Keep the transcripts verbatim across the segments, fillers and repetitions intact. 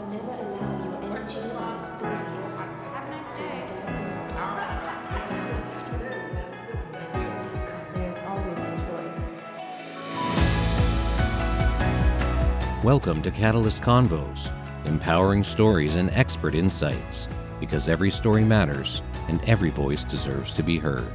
Never allow your energy and enthusiasm Have a nice to day. weigh struggles inevitably come. There's always a choice. Welcome to Catalyst Convos, empowering stories and expert insights, because every story matters and every voice deserves to be heard.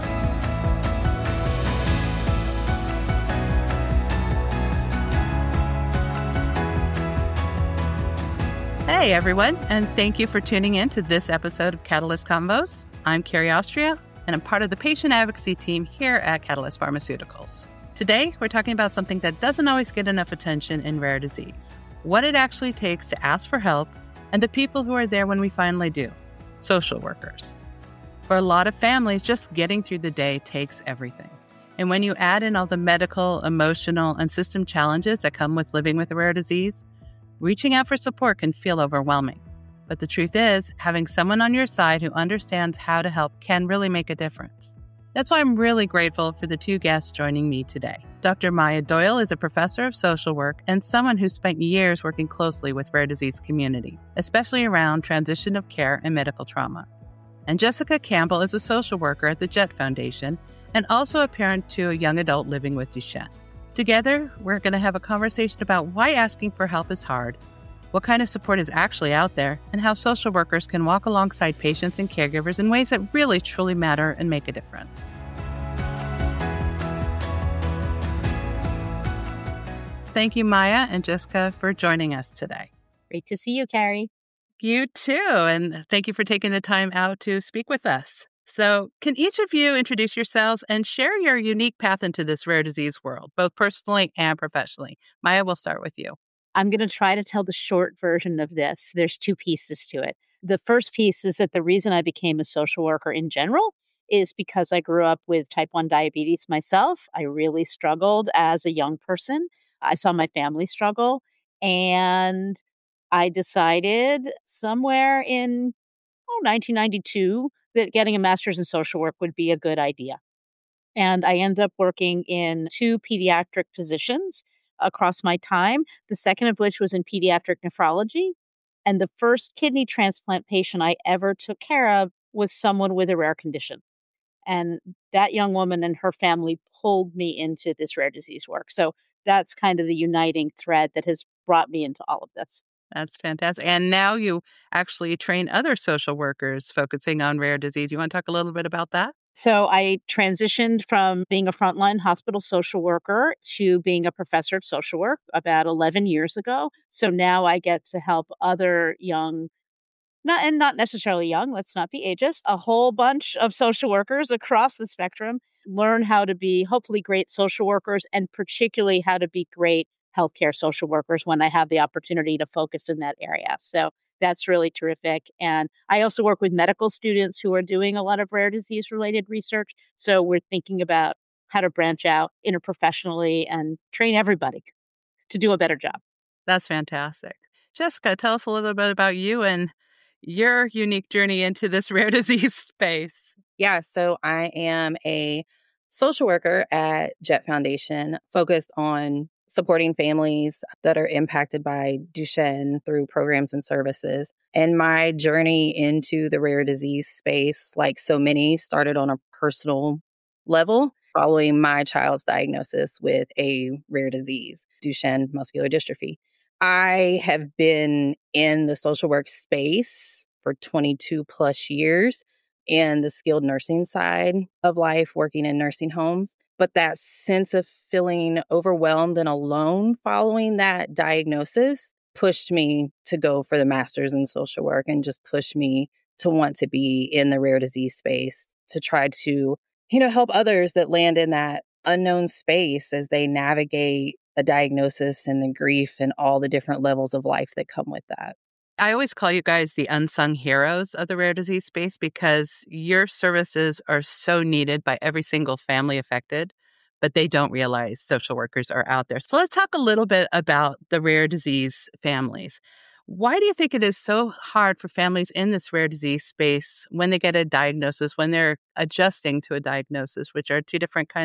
Hey everyone, and thank you for tuning in to this episode of Catalyst Convos. I'm Carrie Austria, and I'm part of the patient advocacy team here at Catalyst Pharmaceuticals. Today, we're talking about something that doesn't always get enough attention in rare disease, what it actually takes to ask for help, and the people who are there when we finally do, social workers. For a lot of families, just getting through the day takes everything. And when you add in all the medical, emotional, and system challenges that come with living with a rare disease, reaching out for support can feel overwhelming. But the truth is, having someone on your side who understands how to help can really make a difference. That's why I'm really grateful for the two guests joining me today. Doctor Maya Doyle is a professor of social work and someone who spent years working closely with rare disease community, especially around transition of care and medical trauma. And Jessica Campbell is a social worker at the Jet Foundation and also a parent to a young adult living with Duchenne. Together, we're going to have a conversation about why asking for help is hard, what kind of support is actually out there, and how social workers can walk alongside patients and caregivers in ways that really truly matter and make a difference. Thank you, Maya and Jessica, for joining us today. Great to see you, Carrie. You too, and thank you for taking the time out to speak with us. So, can each of you introduce yourselves and share your unique path into this rare disease world, both personally and professionally? Maya, we'll start with you. I'm going to try to tell the short version of this. There's two pieces to it. The first piece is that the reason I became a social worker in general is because I grew up with type one diabetes myself. I really struggled as a young person. I saw my family struggle, and I decided somewhere in oh, nineteen ninety-two that getting a master's in social work would be a good idea. And I ended up working in two pediatric positions across my time, the second of which was in pediatric nephrology. And the first kidney transplant patient I ever took care of was someone with a rare condition. And that young woman and her family pulled me into this rare disease work. So that's kind of the uniting thread that has brought me into all of this. That's fantastic. And now you actually train other social workers focusing on rare disease. You want to talk a little bit about that? So I transitioned from being a frontline hospital social worker to being a professor of social work about eleven years ago. So now I get to help other young, not and not necessarily young, let's not be ageist, a whole bunch of social workers across the spectrum learn how to be hopefully great social workers, and particularly how to be great healthcare social workers when I have the opportunity to focus in that area. So that's really terrific. And I also work with medical students who are doing a lot of rare disease related research. So we're thinking about how to branch out interprofessionally and train everybody to do a better job. That's fantastic. Jessica, tell us a little bit about you and your unique journey into this rare disease space. Yeah, so I am a social worker at Jet Foundation, focused on supporting families that are impacted by Duchenne through programs and services. And my journey into the rare disease space, like so many, started on a personal level following my child's diagnosis with a rare disease, Duchenne muscular dystrophy. I have been in the social work space for twenty-two plus years in the skilled nursing side of life, working in nursing homes. But that sense of feeling overwhelmed and alone following that diagnosis pushed me to go for the master's in social work, and just pushed me to want to be in the rare disease space to try to, you know, help others that land in that unknown space as they navigate a diagnosis and the grief and all the different levels of life that come with that. I always call you guys the unsung heroes of the rare disease space because your services are so needed by every single family affected, but they don't realize social workers are out there. So let's talk a little bit about the rare disease families. Why do you think it is so hard for families in this rare disease space when they get a diagnosis, when they're adjusting to a diagnosis, which are two different kind of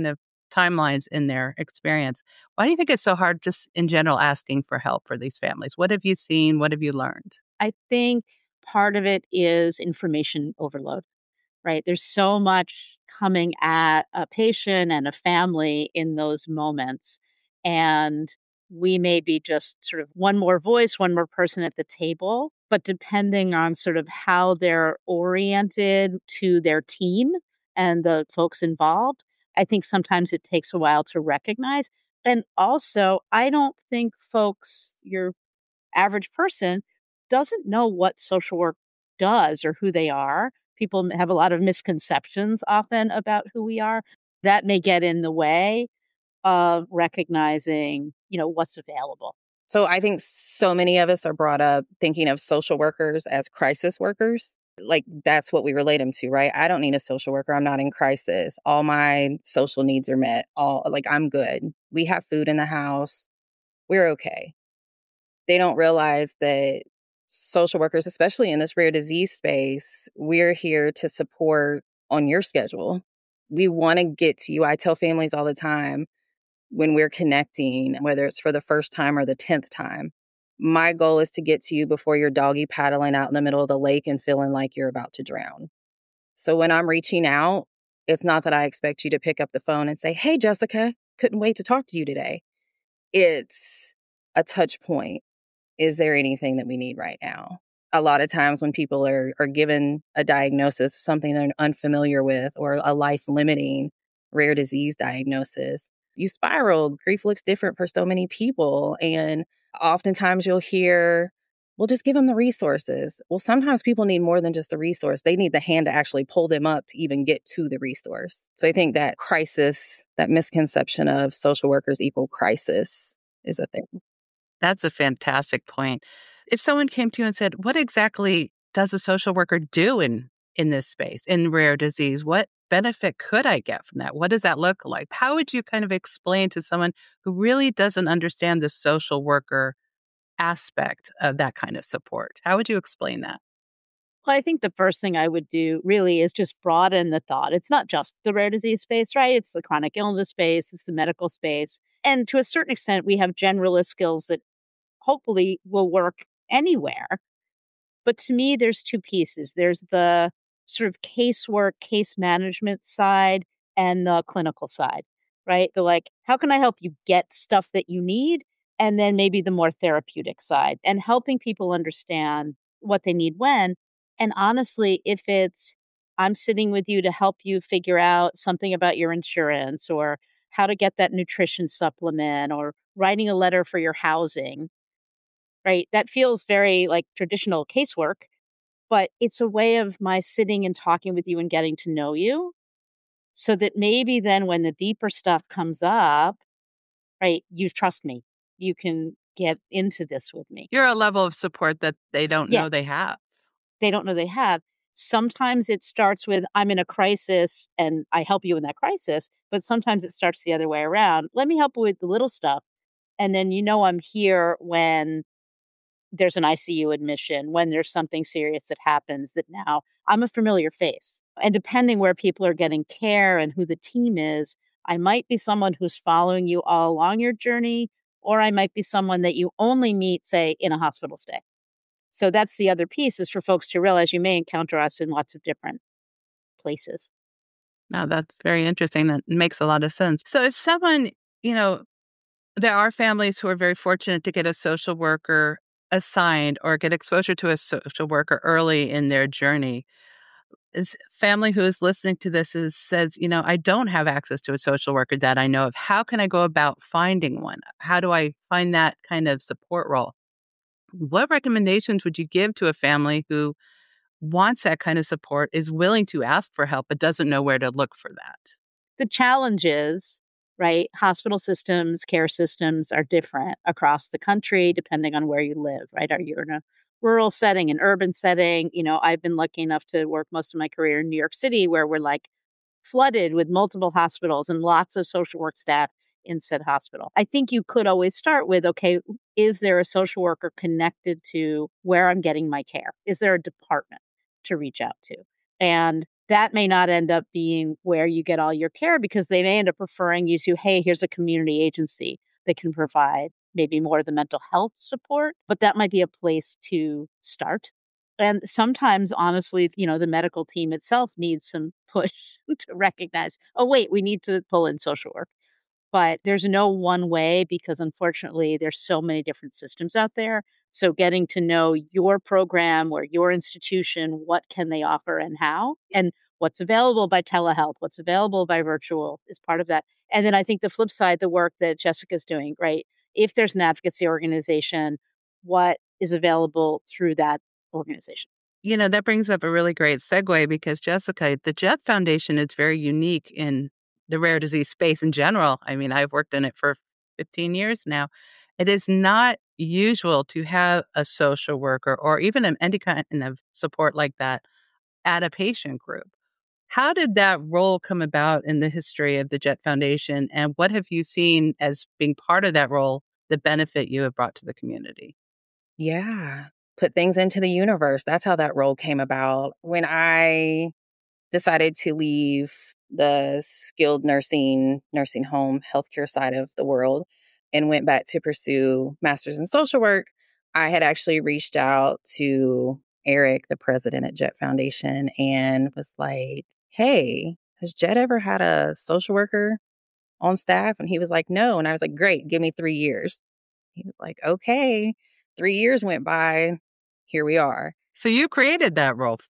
timelines in their experience. Why do you think it's so hard just in general asking for help for these families? What have you seen? What have you learned? I think part of it is information overload, right? There's so much coming at a patient and a family in those moments. And we may be just sort of one more voice, one more person at the table, but depending on sort of how they're oriented to their team and the folks involved, I think sometimes it takes a while to recognize. And also, I don't think folks, your average person, doesn't know what social work does or who they are. People have a lot of misconceptions often about who we are. That may get in the way of recognizing, you know, what's available. So I think so many of us are brought up thinking of social workers as crisis workers. Like that's what we relate them to, right? I don't need a social worker. I'm not in crisis. All my social needs are met. All like I'm good. We have food in the house. We're okay. They don't realize that social workers, especially in this rare disease space, we're here to support on your schedule. We want to get to you. I tell families all the time when we're connecting, whether it's for the first time or the tenth time, my goal is to get to you before you're doggy paddling out in the middle of the lake and feeling like you're about to drown. So when I'm reaching out, it's not that I expect you to pick up the phone and say, hey, Jessica, couldn't wait to talk to you today. It's a touch point. Is there anything that we need right now? A lot of times when people are, are given a diagnosis of something they're unfamiliar with or a life-limiting rare disease diagnosis, you spiral. Grief looks different for so many people. And oftentimes you'll hear, well, just give them the resources. Well, sometimes people need more than just the resource. They need the hand to actually pull them up to even get to the resource. So I think that crisis, that misconception of social workers equal crisis is a thing. That's a fantastic point. If someone came to you and said, what exactly does a social worker do in, in this space, in rare disease? What benefit could I get from that? What does that look like? How would you kind of explain to someone who really doesn't understand the social worker aspect of that kind of support? How would you explain that? Well, I think the first thing I would do really is just broaden the thought. It's not just the rare disease space, right? It's the chronic illness space, it's the medical space. And to a certain extent, we have generalist skills that hopefully will work anywhere. But to me, there's two pieces. There's the sort of casework, case management side and the clinical side, right? The like, how can I help you get stuff that you need? And then maybe the more therapeutic side and helping people understand what they need when. And honestly, if it's, I'm sitting with you to help you figure out something about your insurance or how to get that nutrition supplement or writing a letter for your housing, right? That feels very like traditional casework, but it's a way of my sitting and talking with you and getting to know you so that maybe then when the deeper stuff comes up, right, you trust me. You can get into this with me. You're a level of support that they don't Yeah. know they have. They don't know they have. Sometimes it starts with, I'm in a crisis and I help you in that crisis, but sometimes it starts the other way around. Let me help you with the little stuff. And then you know I'm here when there's an I C U admission, when there's something serious that happens that now I'm a familiar face. And depending where people are getting care and who the team is, I might be someone who's following you all along your journey, or I might be someone that you only meet, say, in a hospital stay. So that's the other piece is for folks to realize you may encounter us in lots of different places. Now, that's very interesting. That makes a lot of sense. So if someone, you know, there are families who are very fortunate to get a social worker assigned or get exposure to a social worker early in their journey. Is family who is listening to this is says, you know, I don't have access to a social worker that I know of. How can I go about finding one? How do I find that kind of support role? What recommendations would you give to a family who wants that kind of support, is willing to ask for help, but doesn't know where to look for that? The challenge is, right, hospital systems, care systems are different across the country depending on where you live, right? Are you in a rural setting, an urban setting? You know, I've been lucky enough to work most of my career in New York City where we're like flooded with multiple hospitals and lots of social work staff in said hospital. I think you could always start with, okay, is there a social worker connected to where I'm getting my care? Is there a department to reach out to? And that may not end up being where you get all your care because they may end up referring you to, hey, here's a community agency that can provide maybe more of the mental health support, but that might be a place to start. And sometimes, honestly, you know, the medical team itself needs some push to recognize, oh, wait, we need to pull in social work. But there's no one way because unfortunately, there's so many different systems out there. So getting to know your program or your institution, what can they offer and how, and what's available by telehealth, what's available by virtual is part of that. And then I think the flip side, the work that Jessica's doing, right? If there's an advocacy organization, what is available through that organization? You know, that brings up a really great segue because, Jessica, the Jet Foundation is very unique in the rare disease space in general. I mean, I've worked in it for fifteen years now. It is not usual to have a social worker or even an any kind of support like that at a patient group. How did that role come about in the history of the Jet Foundation, and what have you seen as being part of that role, the benefit you have brought to the community? Yeah. Put things into the universe. That's how that role came about. When I decided to leave the skilled nursing, nursing home, healthcare side of the world and went back to pursue master's in social work, I had actually reached out to Eric, the president at Jet Foundation, and was like, hey, has Jet ever had a social worker on staff? And he was like, no. And I was like, great, give me three years. He was like, okay. Three years went by. Here we are. So you created that role.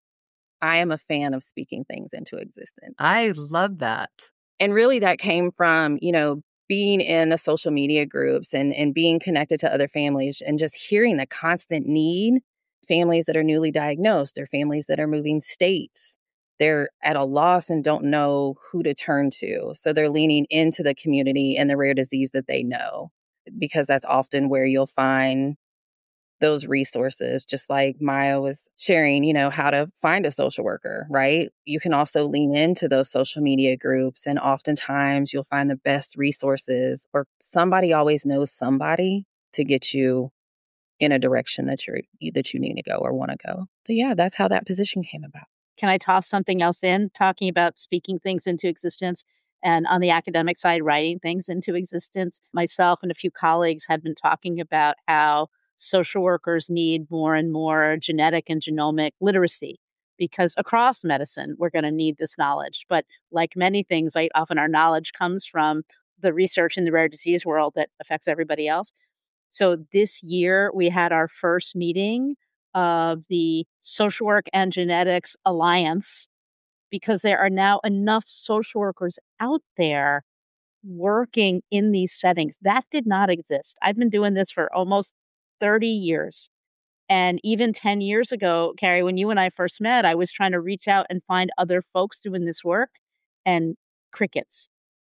I am a fan of speaking things into existence. I love that. And really that came from, you know, being in the social media groups and, and being connected to other families and just hearing the constant need. Families that are newly diagnosed or families that are moving states. They're at a loss and don't know who to turn to. So they're leaning into the community and the rare disease that they know, because that's often where you'll find those resources, just like Maya was sharing, you know, how to find a social worker, right? You can also lean into those social media groups, and oftentimes you'll find the best resources, or somebody always knows somebody to get you in a direction that you're that you need to go or want to go. So yeah, that's how that position came about. Can I toss something else in, talking about speaking things into existence? And on the academic side, writing things into existence. Myself and a few colleagues have been talking about how social workers need more and more genetic and genomic literacy, because across medicine, we're going to need this knowledge. But like many things, right, often our knowledge comes from the research in the rare disease world that affects everybody else. So this year, we had our first meeting of the Social Work and Genetics Alliance, because there are now enough social workers out there working in these settings. That did not exist. I've been doing this for almost thirty years. And even ten years ago, Carrie, when you and I first met, I was trying to reach out and find other folks doing this work, and crickets.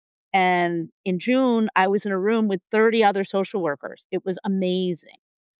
And in June, I was in a room with thirty other social workers. It was amazing.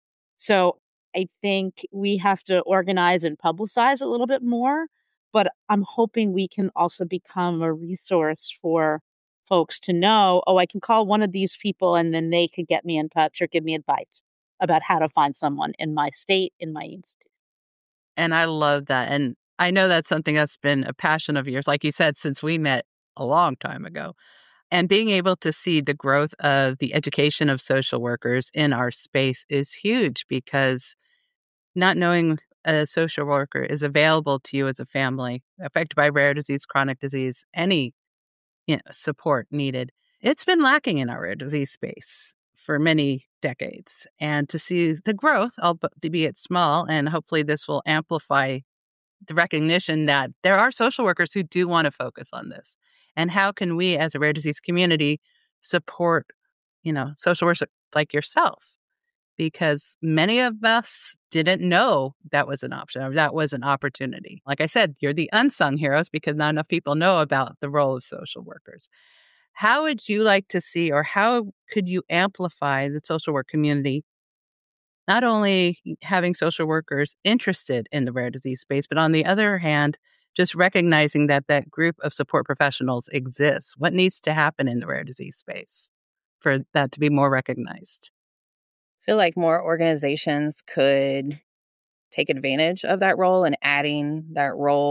So I think we have to organize and publicize a little bit more, but I'm hoping we can also become a resource for folks to know, oh, I can call one of these people and then they could get me in touch or give me advice about how to find someone in my state, in my institute. And I love that. And I know that's something that's been a passion of yours, like you said, since we met a long time ago. And being able to see the growth of the education of social workers in our space is huge, because not knowing a social worker is available to you as a family affected by rare disease, chronic disease, any you know, support needed. It's been lacking in our rare disease space for many decades. And to see the growth, albeit small, and hopefully this will amplify the recognition that there are social workers who do want to focus on this. And how can we as a rare disease community support, you know, social workers like yourself? Because many of us didn't know that was an option or that was an opportunity. Like I said, you're the unsung heroes because not enough people know about the role of social workers. How would you like to see, or how could you amplify the social work community, not only having social workers interested in the rare disease space, but on the other hand, just recognizing that that group of support professionals exists? What needs to happen in the rare disease space for that to be more recognized? I feel like more organizations could take advantage of that role, and adding that role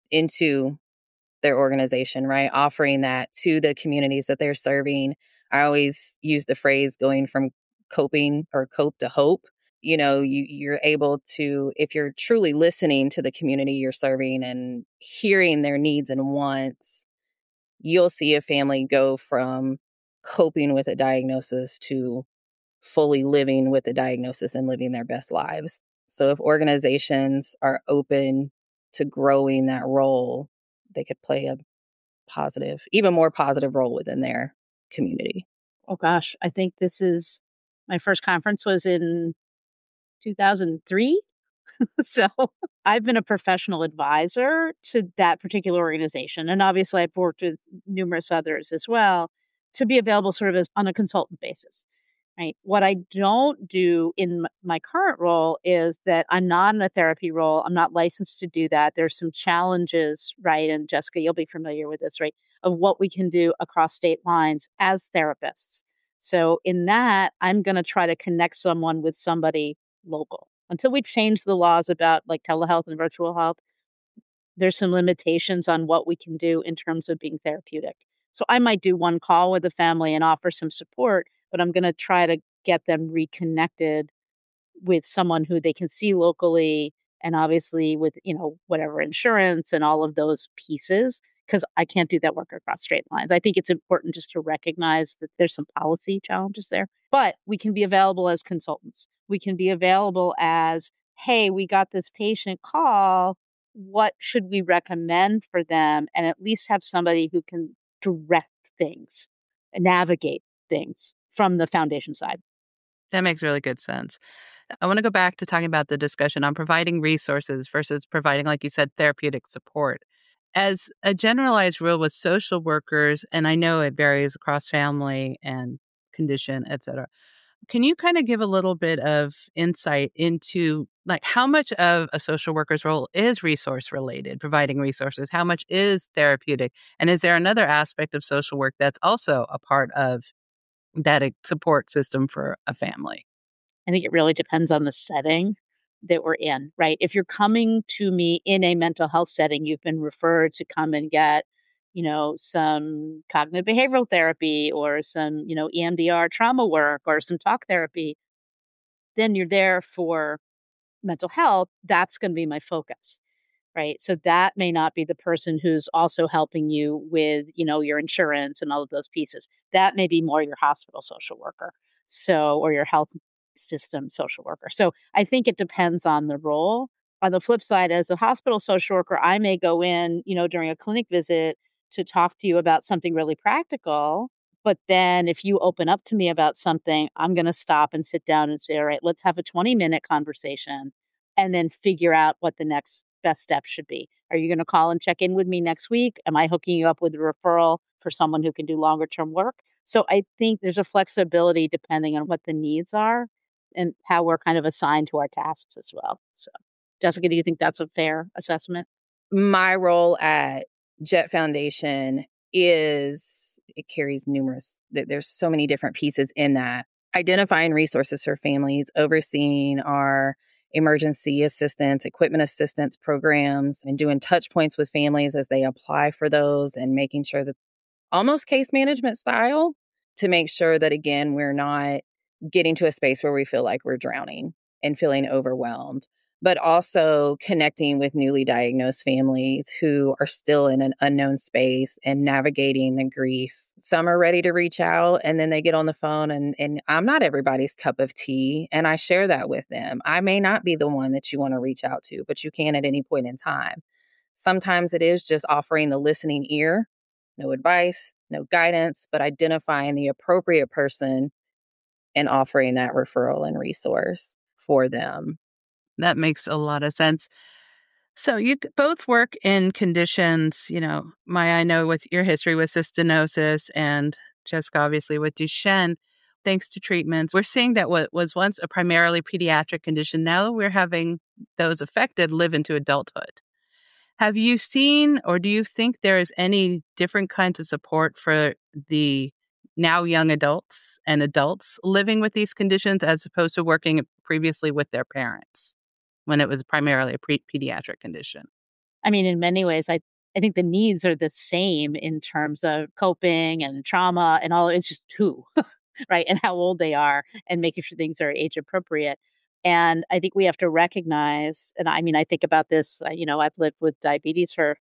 into their organization, right? Offering that to the communities that they're serving. I always use the phrase going from coping or cope to hope. You know, you, you're able to, if you're truly listening to the community you're serving and hearing their needs and wants, you'll see a family go from coping with a diagnosis to fully living with the diagnosis and living their best lives. So if organizations are open to growing that role, they could play a positive, even more positive role within their community. Oh gosh, I think this is my first conference was in two thousand three. So I've been a professional advisor to that particular organization. And obviously I've worked with numerous others as well to be available sort of as on a consultant basis. Right. What I don't do in m- my current role is that I'm not in a therapy role. I'm not licensed to do that. There's some challenges, right? And Jessica, you'll be familiar with this, right? Of what we can do across state lines as therapists. So in that, I'm going to try to connect someone with somebody local. Until we change the laws about like telehealth and virtual health, there's some limitations on what we can do in terms of being therapeutic. So I might do one call with the family and offer some support, but I'm going to try to get them reconnected with someone who they can see locally and obviously with, you know, whatever insurance and all of those pieces, because I can't do that work across straight lines. I think it's important just to recognize that there's some policy challenges there, but we can be available as consultants. We can be available as, hey, we got this patient call. What should we recommend for them? And at least have somebody who can direct things, navigate things from the foundation side. That makes really good sense. I want to go back to talking about the discussion on providing resources versus providing, like you said, therapeutic support. As a generalized rule with social workers, and I know it varies across family and condition, et cetera, can you kind of give a little bit of insight into like how much of a social worker's role is resource related, providing resources? How much is therapeutic? And is there another aspect of social work that's also a part of that support system for a family? I think it really depends on the setting that we're in, right? If you're coming to me in a mental health setting, you've been referred to come and get, you know, some cognitive behavioral therapy or some, you know, E M D R trauma work or some talk therapy, then you're there for mental health. That's going to be my focus. Right. So that may not be the person who's also helping you with, you know, your insurance and all of those pieces. That may be more your hospital social worker. So, or your health system social worker. So I think it depends on the role. On the flip side, as a hospital social worker, I may go in, you know, during a clinic visit to talk to you about something really practical. But then if you open up to me about something, I'm going to stop and sit down and say, all right, let's have a twenty minute conversation and then figure out what the next best steps should be. Are you going to call and check in with me next week? Am I hooking you up with a referral for someone who can do longer term work? So I think there's a flexibility depending on what the needs are and how we're kind of assigned to our tasks as well. So Jessica, do you think that's a fair assessment? My role at Jet Foundation is, it carries numerous, there's so many different pieces in that. Identifying resources for families, overseeing our emergency assistance, equipment assistance programs, and doing touch points with families as they apply for those and making sure that almost case management style to make sure that, again, we're not getting to a space where we feel like we're drowning and feeling overwhelmed, but also connecting with newly diagnosed families who are still in an unknown space and navigating the grief. Some are ready to reach out and then they get on the phone and, and I'm not everybody's cup of tea. And I share that with them. I may not be the one that you want to reach out to, but you can at any point in time. Sometimes it is just offering the listening ear, no advice, no guidance, but identifying the appropriate person and offering that referral and resource for them. That makes a lot of sense. So you both work in conditions, you know, Maya, I know with your history with cystinosis and Jessica, obviously with Duchenne, thanks to treatments, we're seeing that what was once a primarily pediatric condition, now we're having those affected live into adulthood. Have you seen, or do you think there is any different kinds of support for the now young adults and adults living with these conditions as opposed to working previously with their parents when it was primarily a pre- pediatric condition? I mean, in many ways, I, I think the needs are the same in terms of coping and trauma and all. It's just who, right? And how old they are and making sure things are age appropriate. And I think we have to recognize, and I mean, I think about this, uh, you know, I've lived with diabetes for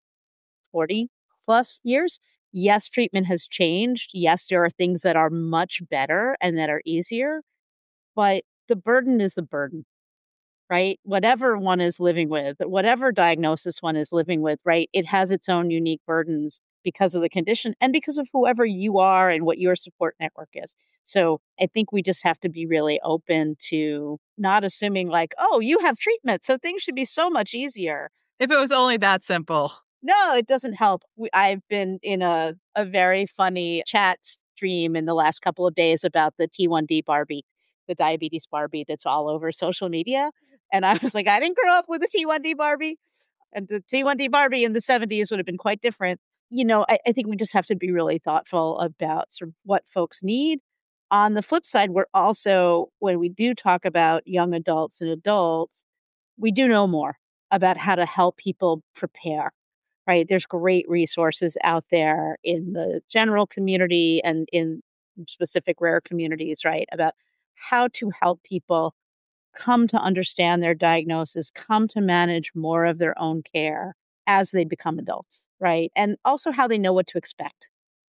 forty plus years. Yes, treatment has changed. Yes, there are things that are much better and that are easier, but the burden is the burden, right? Whatever one is living with, whatever diagnosis one is living with, right? It has its own unique burdens because of the condition and because of whoever you are and what your support network is. So I think we just have to be really open to not assuming like, oh, you have treatment, so things should be so much easier. If it was only that simple. No, it doesn't help. We, I've been in a, a very funny chat stream in the last couple of days about the T one D Barbie, the diabetes Barbie that's all over social media. And I was like, I didn't grow up with a T one D Barbie. And the T one D Barbie in the seventies would have been quite different. You know, I, I think we just have to be really thoughtful about sort of what folks need. On the flip side, we're also, when we do talk about young adults and adults, we do know more about how to help people prepare, right? There's great resources out there in the general community and in specific rare communities, right? About how to help people come to understand their diagnosis, come to manage more of their own care as they become adults, right? And also how they know what to expect.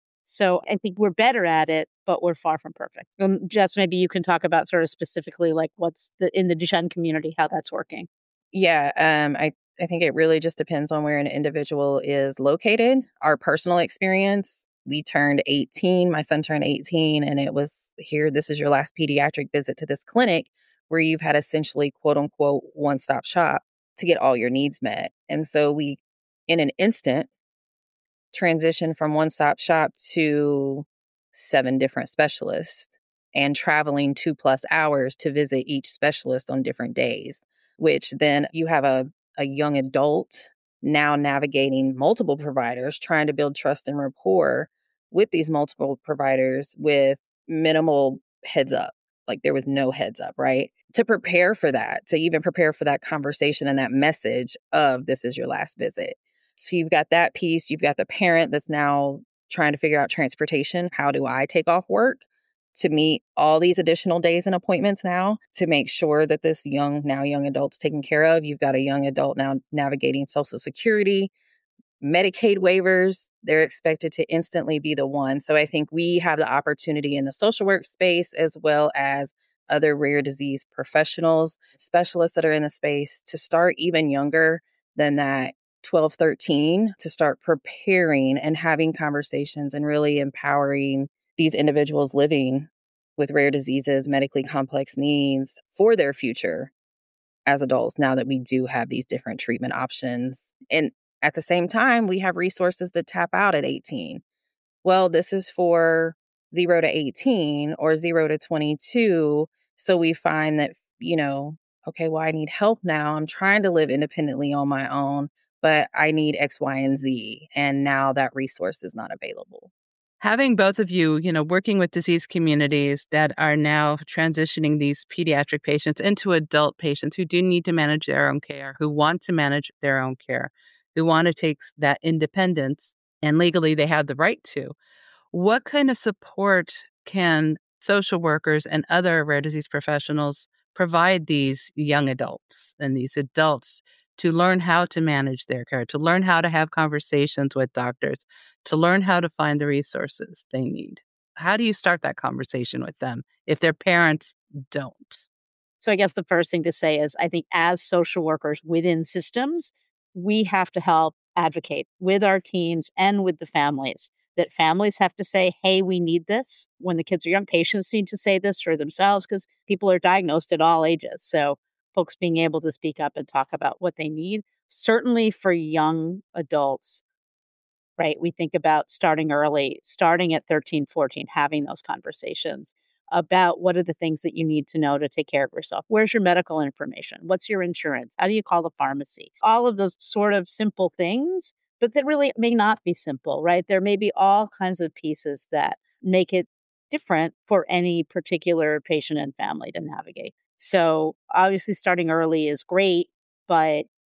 So I think we're better at it, but we're far from perfect. Um, Jess, maybe you can talk about sort of specifically like what's the in the Duchenne community, how that's working. Yeah, um, I, I think it really just depends on where an individual is located. Our personal experience, we turned eighteen, my son turned eighteen, and it was here, this is your last pediatric visit to this clinic where you've had essentially, quote unquote, one-stop shop to get all your needs met. And so we, in an instant, transition from one-stop shop to seven different specialists and traveling two plus hours to visit each specialist on different days, which then you have a, a young adult now navigating multiple providers, trying to build trust and rapport with these multiple providers with minimal heads up. Like there was no heads up, right? To prepare for that, to even prepare for that conversation and that message of this is your last visit. So you've got that piece. You've got the parent that's now trying to figure out transportation. How do I take off work to meet all these additional days and appointments now to make sure that this young, now young adult's taken care of? You've got a young adult now navigating Social Security, Medicaid waivers. They're expected to instantly be the one. So I think we have the opportunity in the social work space as well as other rare disease professionals, specialists that are in the space to start even younger than that twelve, thirteen to start preparing and having conversations and really empowering these individuals living with rare diseases, medically complex needs for their future as adults, now that we do have these different treatment options. And at the same time, we have resources that tap out at eighteen. Well, this is for zero to eighteen or zero to twenty-two. So we find that, you know, okay, well, I need help now. I'm trying to live independently on my own, but I need X, Y, and Z. And now that resource is not available. Having both of you, you know, working with disease communities that are now transitioning these pediatric patients into adult patients who do need to manage their own care, who want to manage their own care, who want to take that independence, and legally they have the right to. What kind of support can social workers and other rare disease professionals provide these young adults and these adults to learn how to manage their care, to learn how to have conversations with doctors, to learn how to find the resources they need? How do you start that conversation with them if their parents don't? So I guess the first thing to say is I think as social workers within systems, we have to help advocate with our teams and with the families. That families have to say, hey, we need this. When the kids are young, patients need to say this for themselves because people are diagnosed at all ages. So folks being able to speak up and talk about what they need. Certainly for young adults, right? We think about starting early, starting at thirteen, fourteen, having those conversations about what are the things that you need to know to take care of yourself. Where's your medical information? What's your insurance? How do you call the pharmacy? All of those sort of simple things, but that really may not be simple, right? There may be all kinds of pieces that make it different for any particular patient and family to navigate. So obviously starting early is great, but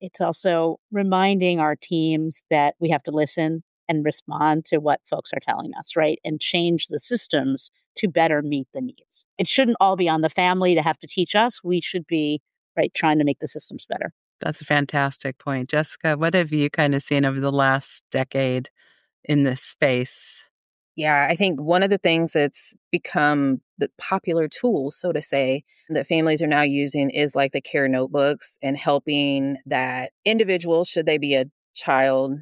It's also reminding our teams that we have to listen and respond to what folks are telling us, right? And change the systems to better meet the needs. It shouldn't all be on the family to have to teach us. We should be, right, trying to make the systems better. That's a fantastic point. Jessica, what have you kind of seen over the last decade in this space? Yeah, I think one of the things that's become the popular tool, so to say, that families are now using is like the care notebooks and helping that individual, should they be a child,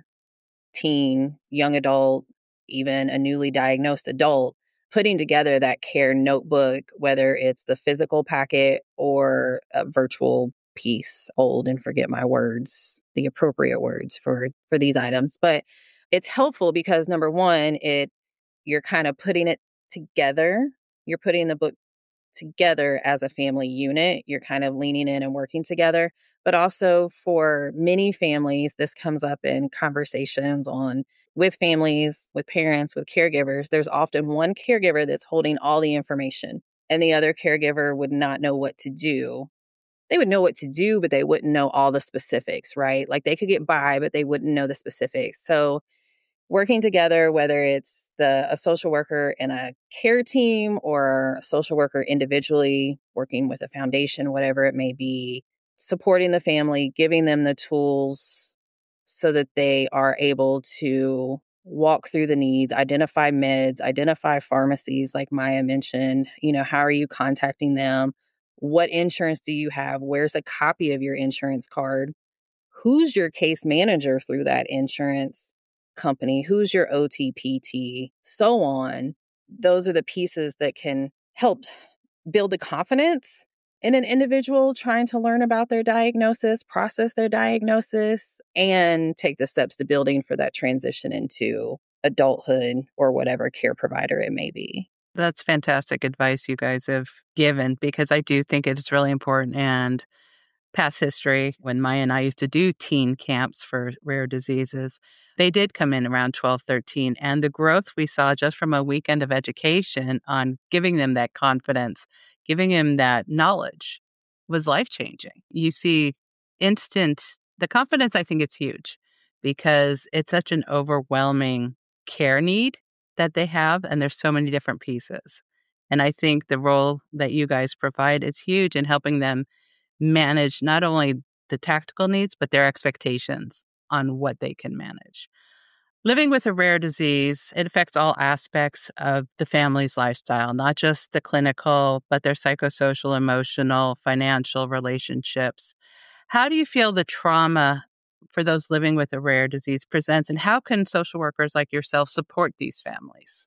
teen, young adult, even a newly diagnosed adult, putting together that care notebook, whether it's the physical packet or a virtual piece, old and forget my words, the appropriate words for, for these items. But it's helpful because number one, it you're kind of putting it together. You're putting the book together as a family unit. You're kind of leaning in and working together. But also for many families, this comes up in conversations on with families, with parents, with caregivers. There's often one caregiver that's holding all the information and the other caregiver would not know what to do. They would know what to do, but they wouldn't know all the specifics, right? Like they could get by, but they wouldn't know the specifics. So working together, whether it's the a social worker and a care team or a social worker individually working with a foundation, whatever it may be, supporting the family, giving them the tools so that they are able to walk through the needs, identify meds, identify pharmacies like Maya mentioned. You know, how are you contacting them? What insurance do you have? Where's a copy of your insurance card? Who's your case manager through that insurance company? Who's your O T P T? So on. Those are the pieces that can help build the confidence in an individual trying to learn about their diagnosis, process their diagnosis, and take the steps to building for that transition into adulthood or whatever care provider it may be. That's fantastic advice you guys have given, because I do think it's really important. And past history, when Maya and I used to do teen camps for rare diseases, they did come in around twelve, thirteen. And the growth we saw just from a weekend of education on giving them that confidence, giving them that knowledge was life-changing. You see instant, the confidence, I think it's huge because it's such an overwhelming care need that they have. And there's so many different pieces. And I think the role that you guys provide is huge in helping them manage not only the tactical needs, but their expectations on what they can manage. Living with a rare disease, it affects all aspects of the family's lifestyle, not just the clinical, but their psychosocial, emotional, financial relationships. How do you feel the trauma for those living with a rare disease presents, and how can social workers like yourself support these families?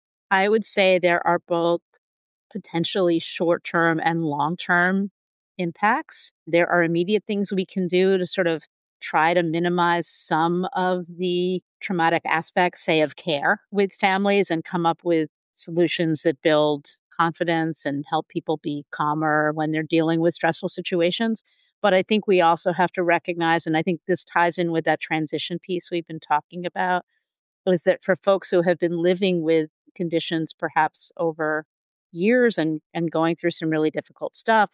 I would say there are both potentially short-term and long-term impacts. There are immediate things we can do to sort of try to minimize some of the traumatic aspects, say, of care with families and come up with solutions that build confidence and help people be calmer when they're dealing with stressful situations. But I think we also have to recognize, and I think this ties in with that transition piece we've been talking about, is that for folks who have been living with conditions perhaps over years and, and going through some really difficult stuff,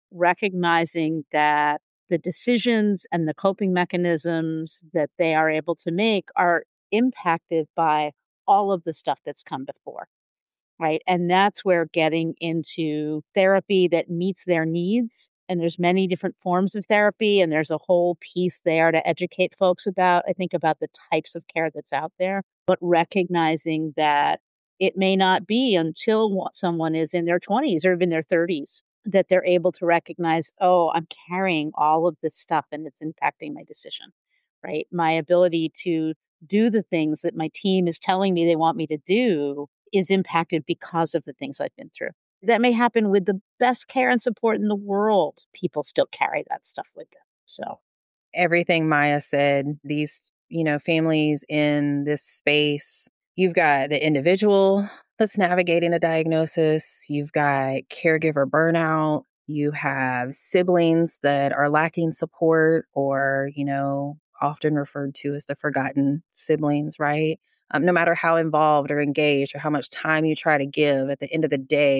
recognizing that the decisions and the coping mechanisms that they are able to make are impacted by all of the stuff that's come before, right? And that's where getting into therapy that meets their needs. And there's many different forms of therapy, and there's a whole piece there to educate folks about, I think, about the types of care that's out there, but recognizing that it may not be until someone is in their twenties or even their thirties that they're able to recognize, oh, I'm carrying all of this stuff and it's impacting my decision, right? My ability to do the things that my team is telling me they want me to do is impacted because of the things I've been through. That may happen with the best care and support in the world. People still carry that stuff with them. So everything Maya said, these, you know, families in this space, you've got the individual that's navigating a diagnosis. You've got caregiver burnout. You have siblings that are lacking support or, you know, often referred to as the forgotten siblings, right? Um, no matter how involved or engaged or how much time you try to give, at the end of the day,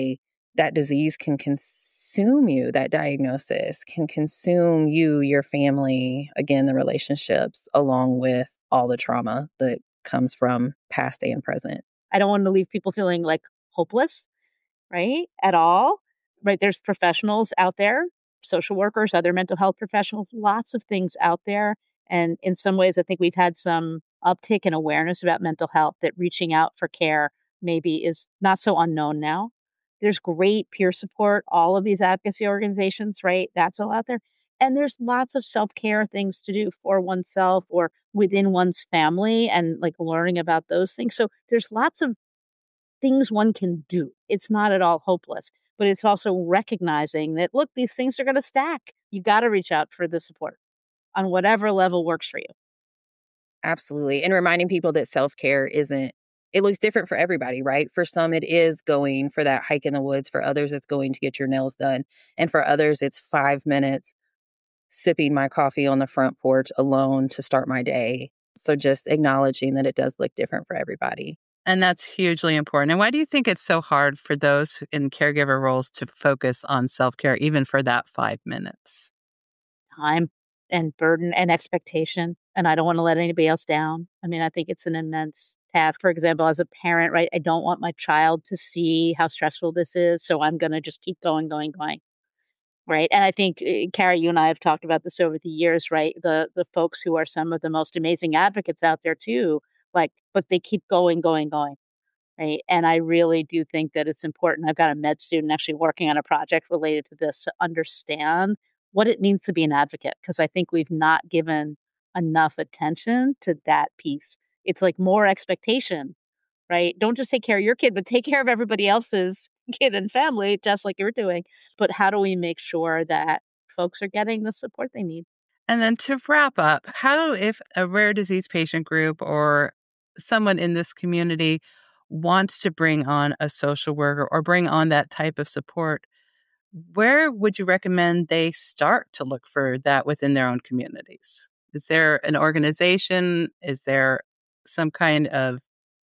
that disease can consume you, that diagnosis can consume you, your family, again, the relationships, along with all the trauma that comes from past and present. I don't want to leave people feeling like hopeless, right? At all, right? There's professionals out there, social workers, other mental health professionals, lots of things out there. And in some ways, I think we've had some uptick in awareness about mental health, that reaching out for care maybe is not so unknown now. There's great peer support, all of these advocacy organizations, right? That's all out there. And there's lots of self-care things to do for oneself or within one's family, and like learning about those things. So there's lots of things one can do. It's not at all hopeless, but it's also recognizing that, look, these things are going to stack. You got to reach out for the support on whatever level works for you. Absolutely. And reminding people that self-care isn't, it looks different for everybody, right? For some, it is going for that hike in the woods. For others, it's going to get your nails done. And for others, it's five minutes sipping my coffee on the front porch alone to start my day. So just acknowledging that it does look different for everybody. And that's hugely important. And why do you think it's so hard for those in caregiver roles to focus on self-care, even for that five minutes? Time and burden and expectation. And I don't want to let anybody else down. I mean, I think it's an immense task. For example, as a parent, right, I don't want my child to see how stressful this is. So I'm going to just keep going, going, going. Right. And I think, uh, Carrie, you and I have talked about this over the years, right? The the folks who are some of the most amazing advocates out there too, like, but they keep going, going, going. Right. And I really do think that it's important. I've got a med student actually working on a project related to this to understand what it means to be an advocate, because I think we've not given enough attention to that piece. It's like more expectation, right? Don't just take care of your kid, but take care of everybody else's kid and family, just like you're doing. But how do we make sure that folks are getting the support they need? And then to wrap up, how, if a rare disease patient group or someone in this community wants to bring on a social worker or bring on that type of support, where would you recommend they start to look for that within their own communities? Is there an organization? Is there some kind of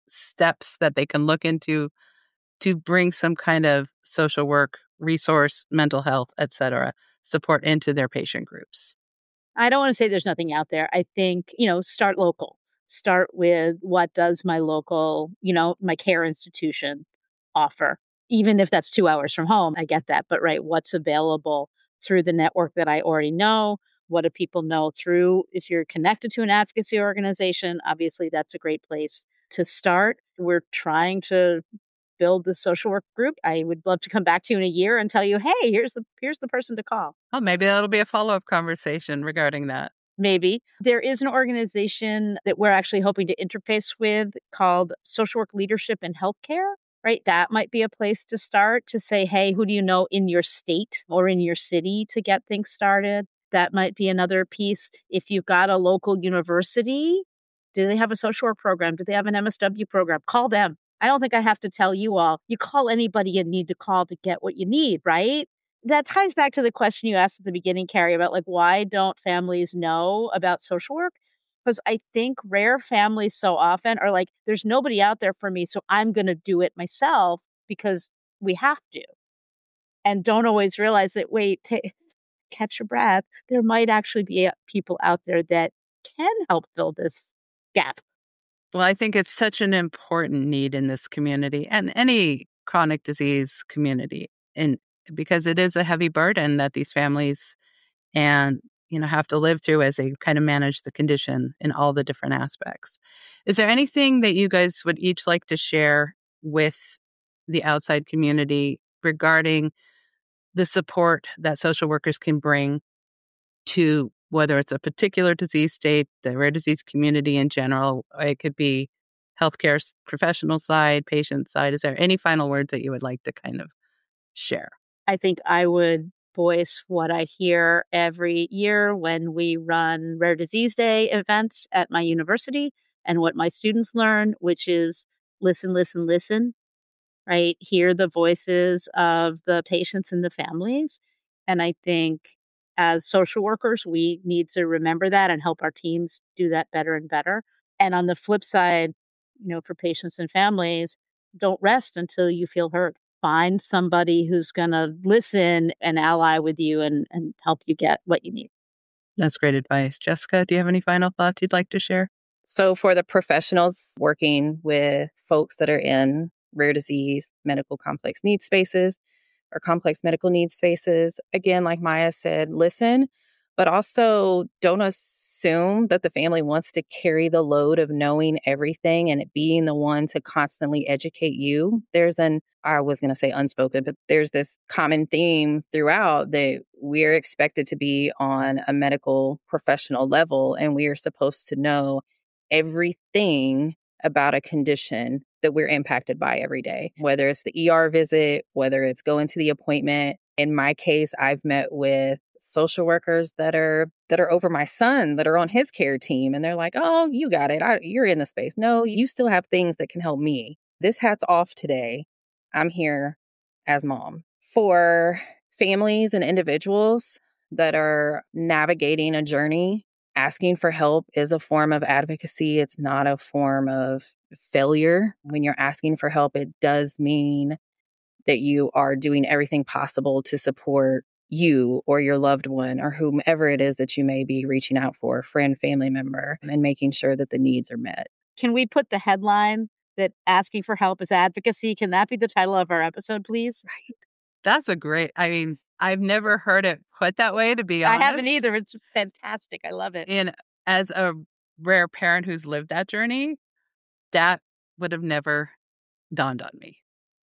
steps that they can look into to bring some kind of social work, resource, mental health, et cetera, support into their patient groups? I don't want to say there's nothing out there. I think, you know, start local. Start with, what does my local, you know, my care institution offer? Even if that's two hours from home, I get that. But right, what's available through the network that I already know? What do people know through, if you're connected to an advocacy organization, obviously that's a great place to start. We're trying to build the social work group. I would love to come back to you in a year and tell you, hey, here's the here's the person to call. Oh, maybe that'll be a follow-up conversation regarding that. Maybe. There is an organization that we're actually hoping to interface with called Social Work Leadership in Healthcare, right? That might be a place to start, to say, hey, who do you know in your state or in your city to get things started? That might be another piece. If you've got a local university, do they have a social work program? Do they have an M S W program? Call them. I don't think I have to tell you all. You call anybody you need to call to get what you need, right? That ties back to the question you asked at the beginning, Carrie, about like, why don't families know about social work? Because I think rare families so often are like, there's nobody out there for me, so I'm going to do it myself because we have to. And don't always realize that, wait, t- catch your breath. There might actually be people out there that can help fill this gap. Well, I think it's such an important need in this community and any chronic disease community, and because it is a heavy burden that these families and you know have to live through as they kind of manage the condition in all the different aspects. Is there anything that you guys would each like to share with the outside community regarding the support that social workers can bring to, whether it's a particular disease state, the rare disease community in general? It could be healthcare professional side, patient side. Is there any final words that you would like to kind of share? I think I would voice what I hear every year when we run Rare Disease Day events at my university, and what my students learn, which is listen, listen, listen, right? Hear the voices of the patients and the families. And I think as social workers, we need to remember that and help our teams do that better and better. And on the flip side, you know, for patients and families, don't rest until you feel heard. find somebody who's going to listen and ally with you and, and help you get what you need. That's great advice. Jessica, do you have any final thoughts you'd like to share? So for the professionals working with folks that are in rare disease, medical complex needs spaces, or complex medical needs spaces, again, like Maya said, listen, but also don't assume that the family wants to carry the load of knowing everything and it being the one to constantly educate you. There's an, I was going to say unspoken, but there's this common theme throughout that we're expected to be on a medical professional level and we are supposed to know everything about a condition that we're impacted by every day, whether it's the E R visit, whether it's going to the appointment. In my case, I've met with social workers that are that are over my son, that are on his care team. And they're like, oh, you got it. I, you're in the space. No, you still have things that can help me. This hat's off today. I'm here as mom. For families and individuals that are navigating a journey, asking for help is a form of advocacy. It's not a form of failure. When you're asking for help, it does mean that you are doing everything possible to support you or your loved one or whomever it is that you may be reaching out for, friend, family member, and making sure that the needs are met. Can we put the headline that asking for help is advocacy? Can that be the title of our episode, please? Right. That's a great, I mean, I've never heard it put that way, to be honest. I haven't either. It's fantastic. I love it. And as a rare parent who's lived that journey, that would have never dawned on me.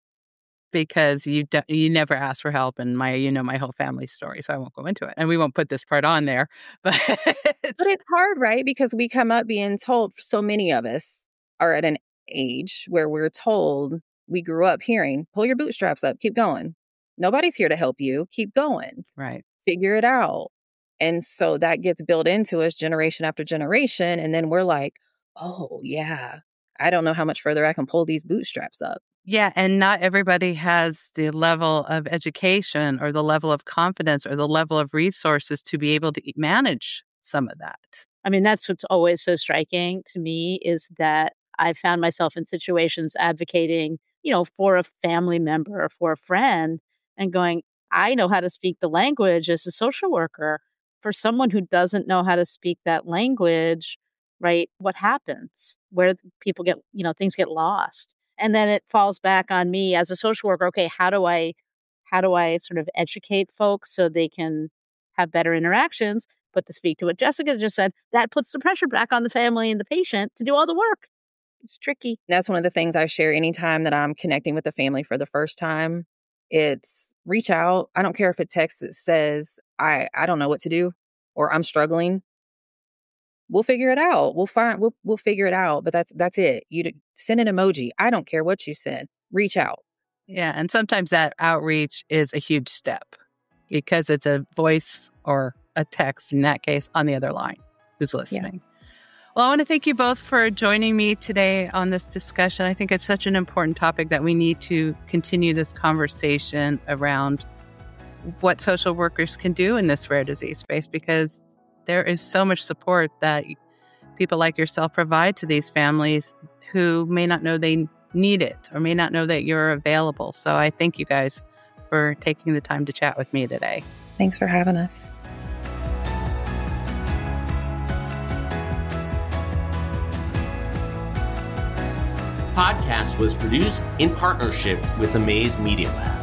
Because you do, you never ask for help, and my you know my whole family story, so I won't go into it, and we won't put this part on there. But it's, but it's hard, right? Because we come up being told. So many of us are at an age where we're told, we grew up hearing, "Pull your bootstraps up, keep going. Nobody's here to help you. Keep going. Right? Figure it out." And so that gets built into us generation after generation, and then we're like, "Oh yeah, I don't know how much further I can pull these bootstraps up." Yeah, and not everybody has the level of education or the level of confidence or the level of resources to be able to manage some of that. I mean, that's what's always so striking to me is that I found myself in situations advocating, you know, for a family member or for a friend and going, I know how to speak the language as a social worker. For someone who doesn't know how to speak that language, right, what happens? Where people get, you know, things get lost. And then it falls back on me as a social worker. Okay, how do I, how do I sort of educate folks so they can have better interactions? But to speak to what Jessica just said, that puts the pressure back on the family and the patient to do all the work. It's tricky. That's one of the things I share anytime that I'm connecting with the family for the first time. It's reach out. I don't care if it text that says, I, I don't know what to do or I'm struggling. We'll figure it out. We'll find, we'll, we'll figure it out. But that's, that's it. You d- send an emoji. I don't care what you send. Reach out. Yeah. And sometimes that outreach is a huge step because it's a voice or a text, in that case, on the other line who's listening. Yeah. Well, I want to thank you both for joining me today on this discussion. I think it's such an important topic that we need to continue this conversation around what social workers can do in this rare disease space, because there is so much support that people like yourself provide to these families who may not know they need it or may not know that you're available. So I thank you guys for taking the time to chat with me today. Thanks for having us. Podcast was produced in partnership with Amaze Media Lab.